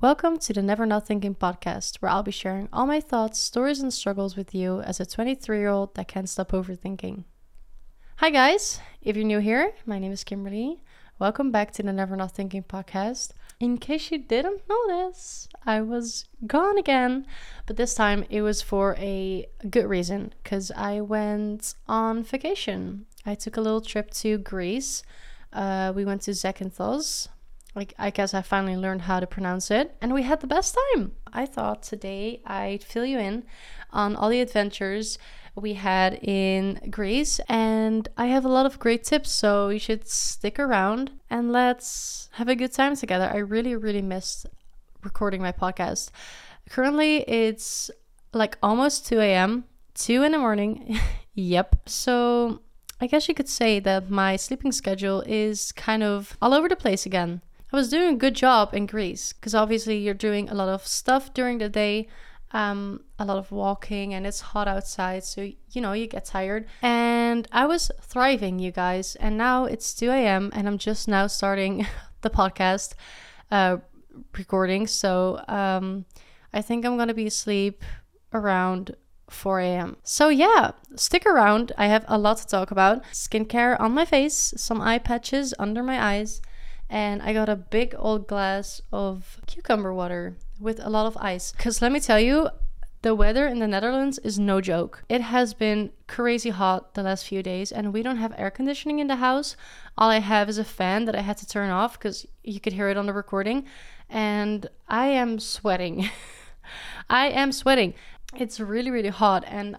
Welcome to the Never Not Thinking podcast, where I'll be sharing all my thoughts, stories, and struggles with you as a 23-year-old that can't stop overthinking. Hi guys, if you're new here, my name is Kimberly. Welcome back to the Never Not Thinking podcast. In case you didn't notice, I was gone again, but this time it was for a good reason, because I went on vacation. I took a little trip to Greece. We went to Zakynthos. I guess I finally learned how to pronounce it, and we had the best time. I thought today I'd fill you in on all the adventures we had in Greece, and I have a lot of great tips, so you should stick around and let's have a good time together. I really missed recording my podcast. Currently it's like almost 2 a.m., 2 in the morning. Yep. So I guess you could say that my sleeping schedule is kind of all over the place again. I was doing a good job in Greece because obviously you're doing a lot of stuff during the day, a lot of walking, and it's hot outside, so you get tired. And I was thriving, you guys, and now it's 2 a.m. and I'm just now starting the podcast recording, so I think I'm gonna be asleep around 4 a.m. So yeah, stick around. I have a lot to talk about. Skincare on my face, some eye patches under my eyes, and I got a big old glass of cucumber water with a lot of ice. Because let me tell you, the weather in the Netherlands is no joke. It has been crazy hot the last few days, and we don't have air conditioning in the house. All I have is a fan that I had to turn off because you could hear it on the recording. And I am sweating. I am sweating. It's really hot, and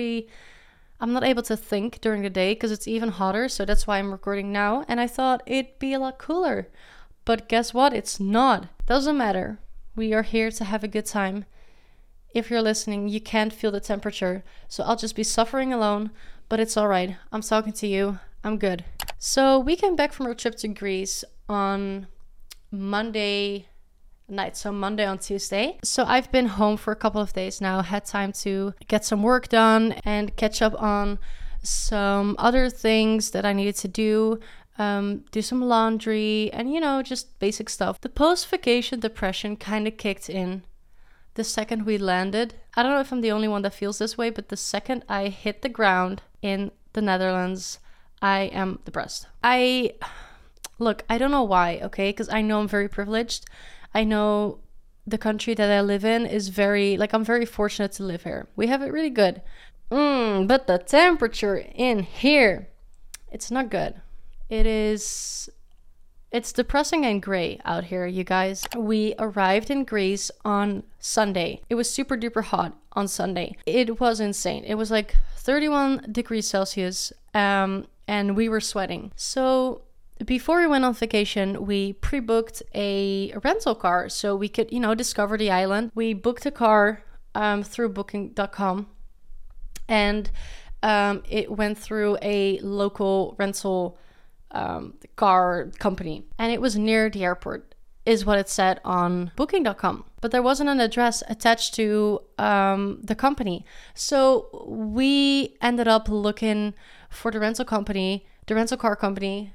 I'm not able to think during the day because it's even hotter, so that's why I'm recording now. And I thought it'd be a lot cooler. But guess what? It's not. Doesn't matter. We are here to have a good time. If you're listening, you can't feel the temperature, so I'll just be suffering alone, but it's alright. I'm talking to you. I'm good. So we came back from our trip to Greece on Monday night, so Monday on Tuesday. So I've been home for a couple of days now, had time to get some work done and catch up on some other things that I needed to do some laundry and just basic stuff. The post-vacation depression kind of kicked in the second we landed. I don't know if I'm the only one that feels this way, but the second I hit the ground in the Netherlands, I am depressed. I don't know why, okay? Because I know I'm very privileged. I know the country that I live in is I'm very fortunate to live here. We have it really good. But the temperature in here, it's not good. It's depressing and gray out here, you guys. We arrived in Greece on Sunday. It was super duper hot on Sunday. It was insane. It was like 31 degrees Celsius, and we were sweating. So before we went on vacation, we pre-booked a rental car so we could, discover the island. We booked a car through booking.com, and it went through a local rental car company, and it was near the airport, is what it said on booking.com. But there wasn't an address attached to the company. So we ended up looking for the rental car company,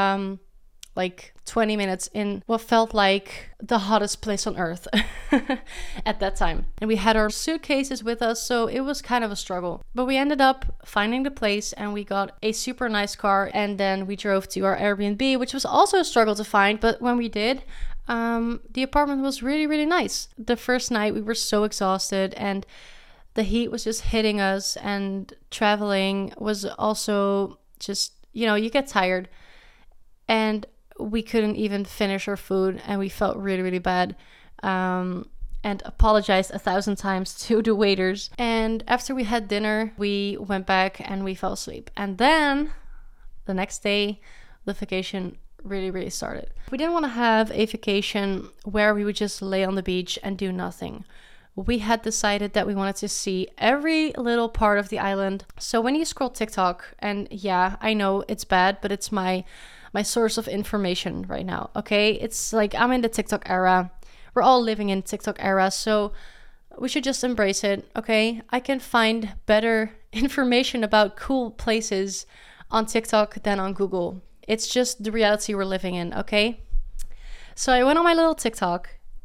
like 20 minutes in what felt like the hottest place on earth at that time. And we had our suitcases with us, so it was kind of a struggle. But we ended up finding the place, and we got a super nice car, and then we drove to our Airbnb, which was also a struggle to find. But when we did, the apartment was really nice. The first night we were so exhausted, and the heat was just hitting us, and traveling was also just, you get tired. And we couldn't even finish our food, and we felt really bad, and apologized 1,000 times to the waiters. And after we had dinner, we went back and we fell asleep. And then the next day, the vacation really started. We didn't want to have a vacation where we would just lay on the beach and do nothing. We had decided that we wanted to see every little part of the island. So when you scroll TikTok, and yeah, I know it's bad, but it's my source of information right now, okay? It's like I'm in the TikTok era. We're all living in TikTok era, so we should just embrace it, okay? I can find better information about cool places on TikTok than on Google. It's just the reality we're living in, okay? So I went on my little TikTok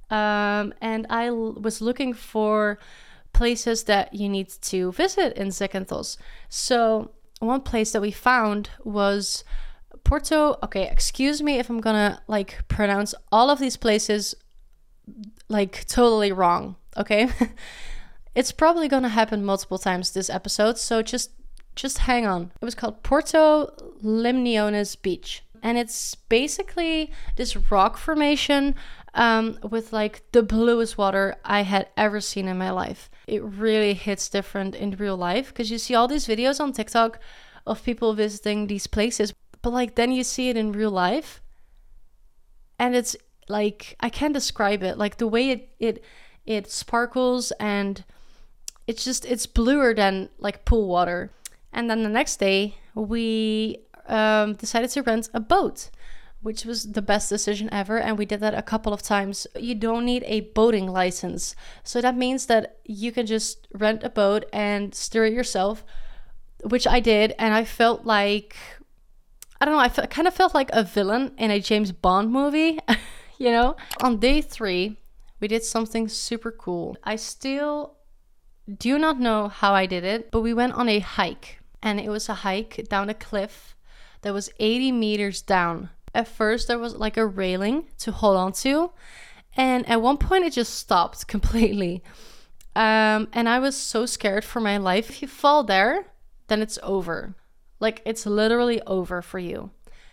And I was looking for places that you need to visit in Zakynthos. So one place that we found was Porto. Okay, excuse me if I'm gonna like pronounce all of these places like totally wrong, okay? It's probably gonna happen multiple times this episode, so just hang on. It was called Porto Limniones Beach, and it's basically this rock formation with like the bluest water I had ever seen in my life. It really hits different in real life because you see all these videos on TikTok of people visiting these places, but like then you see it in real life and it's like, I can't describe it. Like the way it sparkles, and it's bluer than like pool water. And then the next day we decided to rent a boat, which was the best decision ever. And we did that a couple of times. You don't need a boating license. So that means that you can just rent a boat and steer it yourself, which I did. And I felt like, I don't know, I kind of felt like a villain in a James Bond movie, you know? On day 3, we did something super cool. I still do not know how I did it, but we went on a hike. And it was a hike down a cliff that was 80 meters down. At first, there was like a railing to hold on to. And at one point, it just stopped completely. And I was so scared for my life. If you fall there, then it's over. Like, it's literally over for you.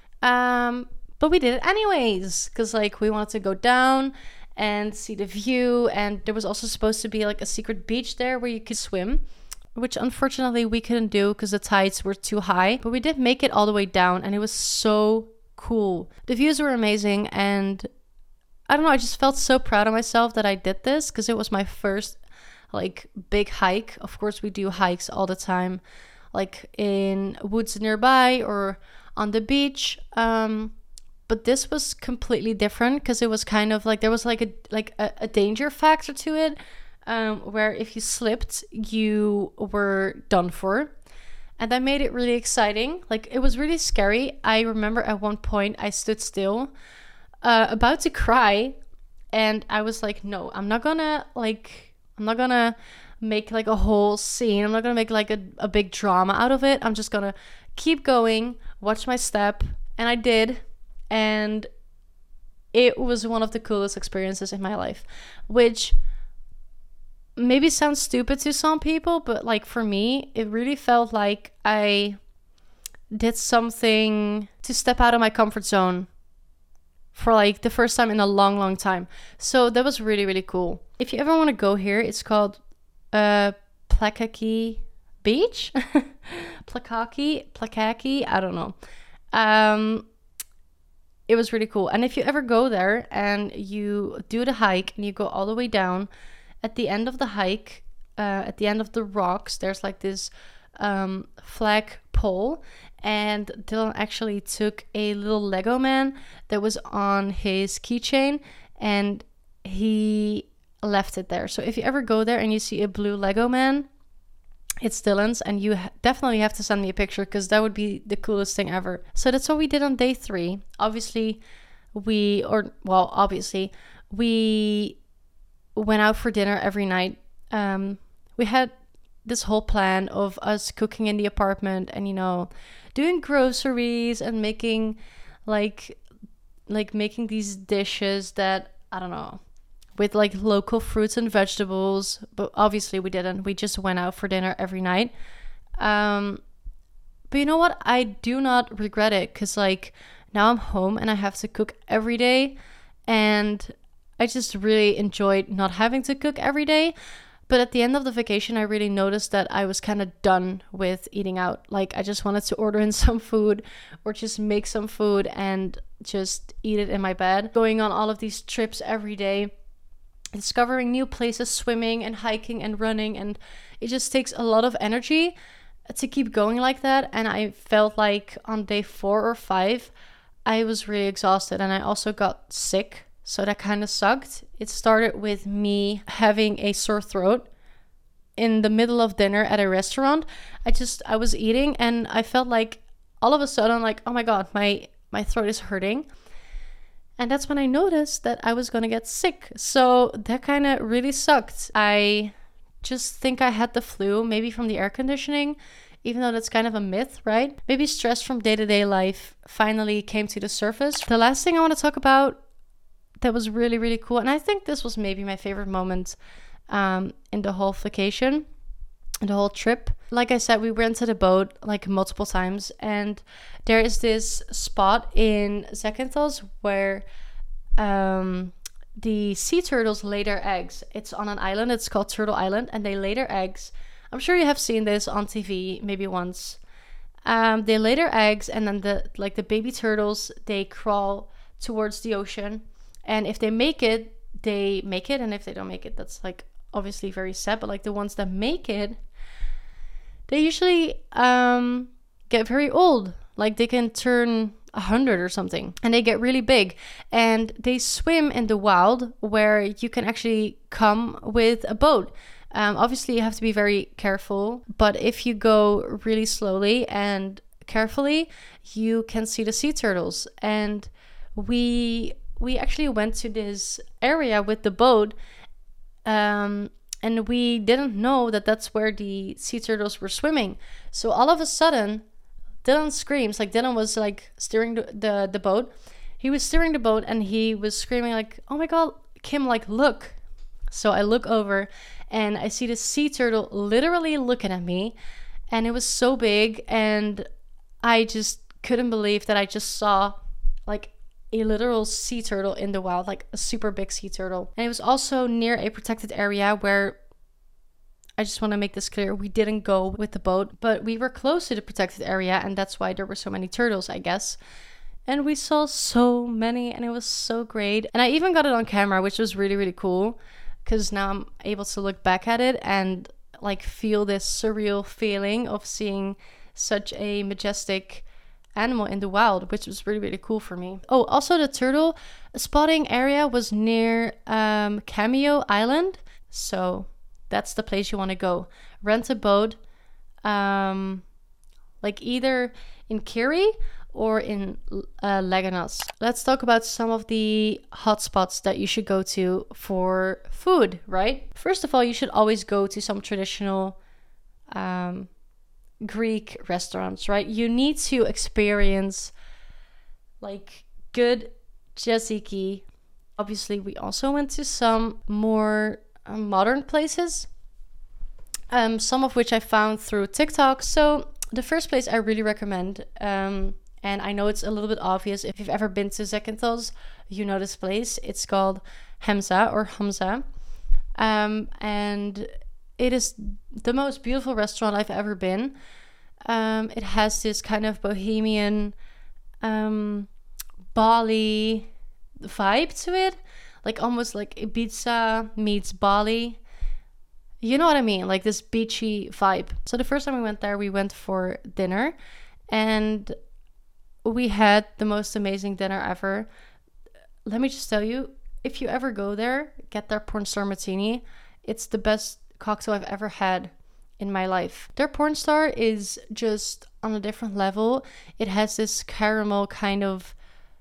But we did it anyways, because like we wanted to go down and see the view. And there was also supposed to be like a secret beach there where you could swim, which unfortunately we couldn't do because the tides were too high. But we did make it all the way down, and it was so cool. The views were amazing, and I don't know, I just felt so proud of myself that I did this because it was my first like big hike. Of course, we do hikes all the time, like in woods nearby or on the beach. But this was completely different because it was kind of like there was like a danger factor to it, where if you slipped, you were done for. And that made it really exciting. Like, it was really scary. I remember at one point I stood still, about to cry, and I was like, no, I'm not gonna make like a whole scene. I'm not gonna make like a big drama out of it. I'm just gonna keep going, watch my step. And I did. And it was one of the coolest experiences in my life, which maybe sounds stupid to some people, but like for me, it really felt like I did something to step out of my comfort zone for like the first time in a long, long time. So that was really, really cool. If you ever want to go here, it's called Plakaki Beach. Plakaki, I don't know. It was really cool. And if you ever go there and you do the hike and you go all the way down, at the end of the hike, at the end of the rocks, there's like this flag pole. And Dylan actually took a little Lego man that was on his keychain and he left it there. So if you ever go there and you see a blue Lego man, it's Dylan's, and you definitely have to send me a picture because that would be the coolest thing ever. So that's what we did on day 3. Obviously, we went out for dinner every night. We had this whole plan of us cooking in the apartment and, you know, doing groceries and making like making these dishes that, I don't know, with like local fruits and vegetables. But obviously we didn't. We just went out for dinner every night. But you know what? I do not regret it because like now I'm home and I have to cook every day. And I just really enjoyed not having to cook every day. But at the end of the vacation, I really noticed that I was kind of done with eating out. Like, I just wanted to order in some food or just make some food and just eat it in my bed. Going on all of these trips every day, discovering new places, swimming and hiking and running. And it just takes a lot of energy to keep going like that. And I felt like on day 4 or 5, I was really exhausted. And I also got sick. So that kind of sucked. It started with me having a sore throat in the middle of dinner at a restaurant. I was eating and I felt like all of a sudden like, oh my God, my throat is hurting. And that's when I noticed that I was gonna get sick. So that kind of really sucked. I just think I had the flu, maybe from the air conditioning, even though that's kind of a myth, right? Maybe stress from day-to-day life finally came to the surface. The last thing I want to talk about that was really, really cool, and I think this was maybe my favorite moment in the whole vacation, the whole trip. Like I said, we rented a boat like multiple times, and there is this spot in Zakynthos where the sea turtles lay their eggs. It's on an island, it's called Turtle Island, and they lay their eggs. I'm sure you have seen this on TV maybe once. They lay their eggs, and then the baby turtles, they crawl towards the ocean, and if they make it, they make it, and if they don't make it, that's like obviously very sad. But like the ones that make it, they usually get very old. Like they can turn 100 or something, and they get really big, and they swim in the wild where you can actually come with a boat. Obviously you have to be very careful, but if you go really slowly and carefully, you can see the sea turtles. And we actually went to this area with the boat, and we didn't know that that's where the sea turtles were swimming. So all of a sudden, Dylan screams. Like Dylan was like steering the boat. He was steering the boat, and he was screaming like, "Oh my God, Kim, like look." So I look over, and I see the sea turtle literally looking at me, and it was so big, and I just couldn't believe that I just saw like a literal sea turtle in the wild, like a super big sea turtle. And it was also near a protected area where, I just want to make this clear, we didn't go with the boat, but we were close to the protected area, and that's why there were so many turtles, I guess. And we saw so many, and it was so great. And I even got it on camera, which was really, really cool, because now I'm able to look back at it and like feel this surreal feeling of seeing such a majestic animal in the wild, which was really, really cool for me. Oh, also the turtle spotting area was near Cameo Island. So that's the place you want to go. Rent a boat, like either in Kiri or in Legonas. Let's talk about some of the hotspots that you should go to for food, right? First of all, you should always go to some traditional Greek restaurants, right? You need to experience like good tzatziki. Obviously, we also went to some more modern places, some of which I found through TikTok. So the first place I really recommend, and I know it's a little bit obvious, if you've ever been to Zakynthos, you know this place. It's called Hamza or Hamza, and it is the most beautiful restaurant I've ever been. It has this kind of bohemian Bali vibe to it, like almost like Ibiza meets Bali. You know what I mean? Like this beachy vibe. So the first time we went there, we went for dinner, and we had the most amazing dinner ever. Let me just tell you, if you ever go there, get their porn star martini. It's the best cocktail I've ever had in my life. Their porn star is just on a different level. It has this caramel kind of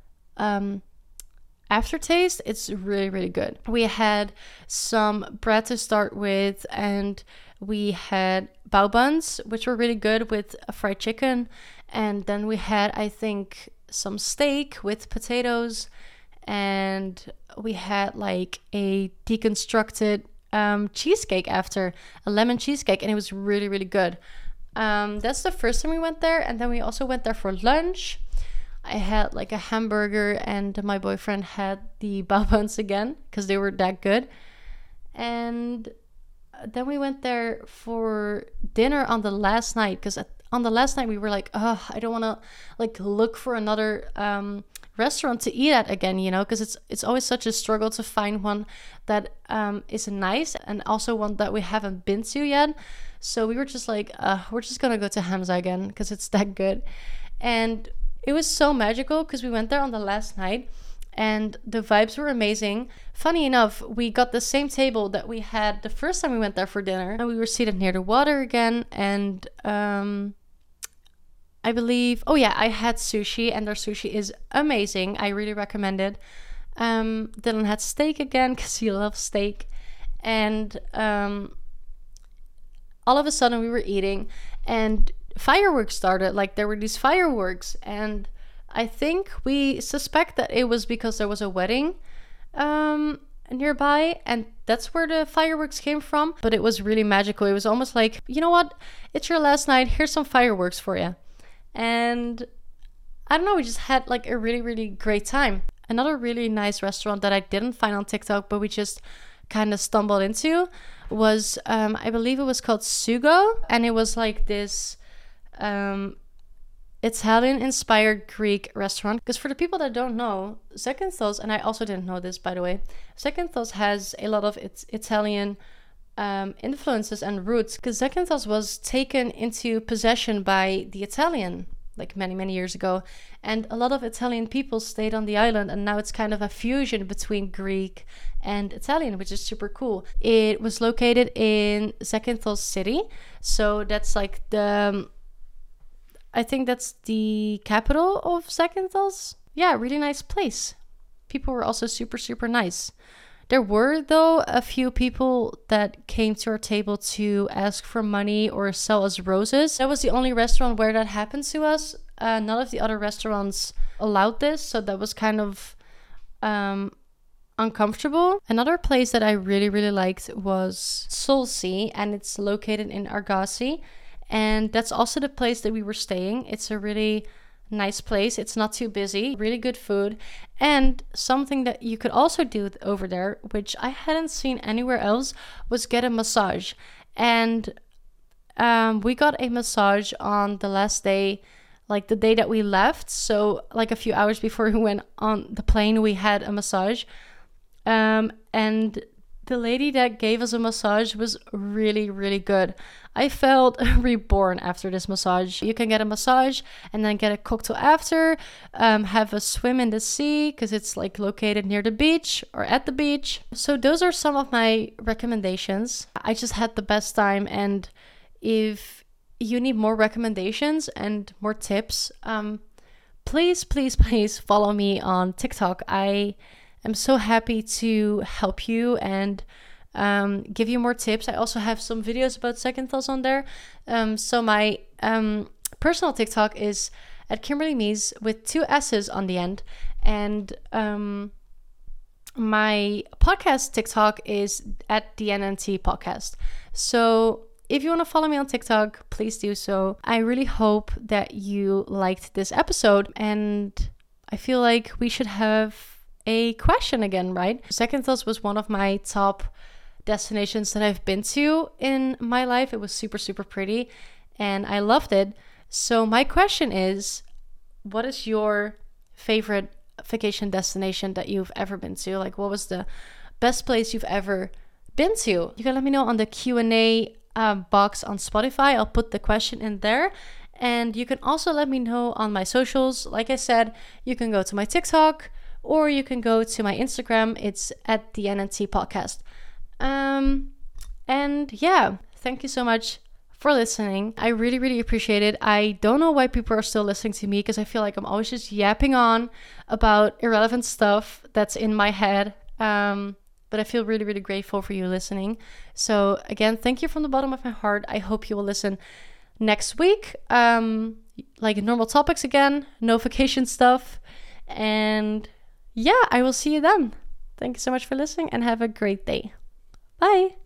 aftertaste. It's really, really good. We had some bread to start with, and we had bao buns, which were really good with a fried chicken. And then we had, I think, some steak with potatoes, and we had like a deconstructed cheesecake after, a lemon cheesecake, and it was really, really good. That's the first time we went there, and then we also went there for lunch. I had like a hamburger, and my boyfriend had the bao buns again because they were that good. And then we went there for dinner on the last night, because on the last night we were like, oh, I don't want to like look for another restaurant to eat at again, you know, because it's always such a struggle to find one that is nice, and also one that we haven't been to yet. So we were just like, we're just gonna go to Hamza again because it's that good. And it was so magical because we went there on the last night, and the vibes were amazing. Funny enough, we got the same table that we had the first time we went there for dinner, and we were seated near the water again. And I believe, oh yeah, I had sushi, and their sushi is amazing. I really recommend it. Dylan had steak again because he loves steak. And all of a sudden we were eating and fireworks started. Like there were these fireworks, and I think we suspect that it was because there was a wedding nearby, and that's where the fireworks came from. But it was really magical. It was almost like, you know what, it's your last night, here's some fireworks for you. And I don't know, we just had like a really, really great time. Another really nice restaurant that I didn't find on TikTok, but we just kind of stumbled into was, I believe it was called Sugo. And it was like this Italian-inspired Greek restaurant. Because for the people that don't know, Zakynthos, and I also didn't know this, by the way, Zakynthos has a lot of its Italian influences and roots. Because Zakynthos was taken into possession by the Italian, like many, many years ago. And a lot of Italian people stayed on the island, and now it's kind of a fusion between Greek and Italian, which is super cool. It was located in Zakynthos City. So that's like I think that's the capital of Zakynthos. Yeah, really nice place. People were also super, super nice. There were, though, a few people that came to our table to ask for money or sell us roses. That was the only restaurant where that happened to us. None of the other restaurants allowed this, so that was kind of uncomfortable. Another place that I really, really liked was Solsi, and it's located in Argosy. And that's also the place that we were staying. It's a really nice place. It's not too busy, really good food. And something that you could also do over there, which I hadn't seen anywhere else, was get a massage. And we got a massage on the last day, like the day that we left. So like a few hours before we went on the plane, we had a massage. And the lady that gave us a massage was really, really good. I felt reborn after this massage. You can get a massage and then get a cocktail after, have a swim in the sea because it's like located near the beach or at the beach. So those are some of my recommendations. I just had the best time, and if you need more recommendations and more tips, please, please, please follow me on TikTok. I am so happy to help you and give you more tips. I also have some videos about Zakynthos on there. So my personal TikTok is at Kimberly Mies with 2 S's on the end. And my podcast TikTok is at the NNT podcast. So if you want to follow me on TikTok, please do so. I really hope that you liked this episode, and I feel like we should have a question again, right? Zakynthos was one of my top destinations that I've been to in my life. It was super, super pretty and I loved it. So my question is, what is your favorite vacation destination that you've ever been to? Like, what was the best place you've ever been to? You can let me know on the Q&A box on Spotify. I'll put the question in there. And you can also let me know on my socials. Like I said, you can go to my TikTok or you can go to my Instagram. It's at the NNT podcast. And yeah, thank you so much for listening. I really, really appreciate it. I don't know why people are still listening to me, because I feel like I'm always just yapping on about irrelevant stuff that's in my head. But I feel really, really grateful for you listening. So again, thank you from the bottom of my heart. I hope you will listen next week. Like normal topics again, no vacation stuff. And yeah, I will see you then. Thank you so much for listening and have a great day. Bye.